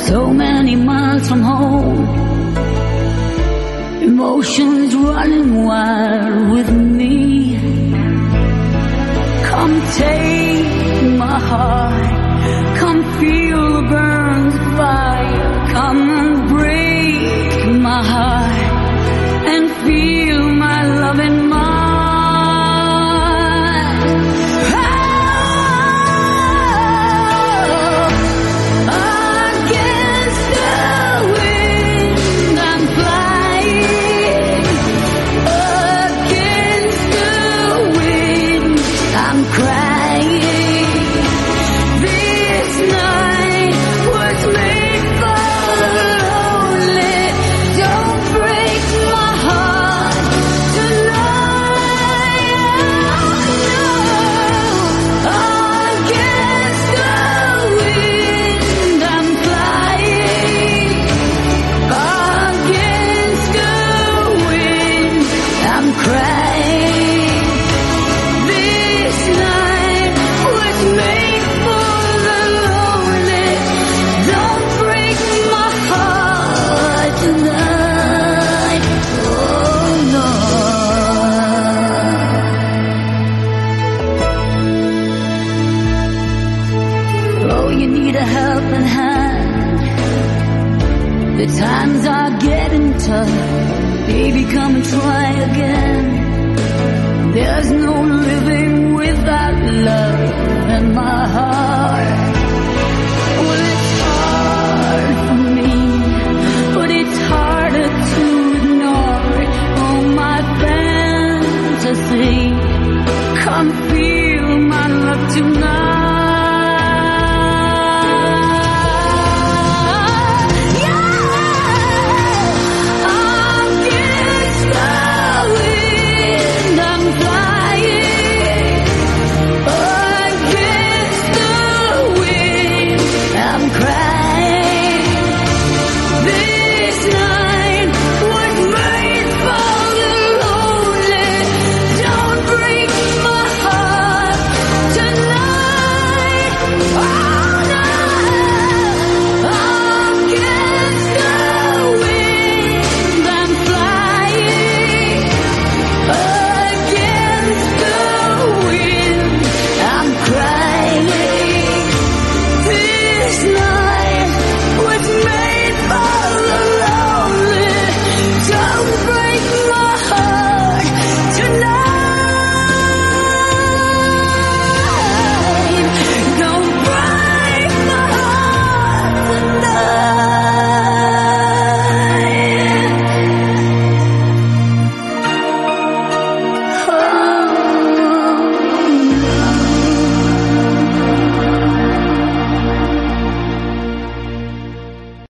so many miles from home. Emotions running wild with me. Come take my heart, come feel the burns of fire. Come and break my heart and feel my loving mind. Times are getting tough, baby, come and try again. There's no